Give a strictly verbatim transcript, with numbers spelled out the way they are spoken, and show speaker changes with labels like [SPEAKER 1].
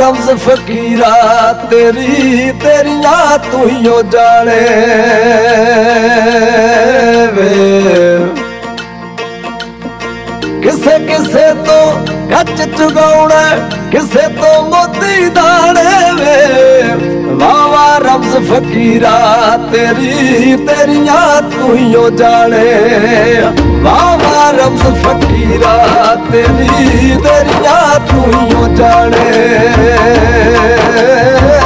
[SPEAKER 1] रब्ज़ फ़कीरा तेरी तेरियां तू ही ओ जाने वे किसे किसे तो कच चुगाउना किसे तो मोती दाने वे वाह वाह रब्ज़ फ़कीरा तेरी तेरियां तू ही ओ जाने वाह वाह रब्ज़ फ़कीरा तेरी तेरियां तू ही ओ जाने।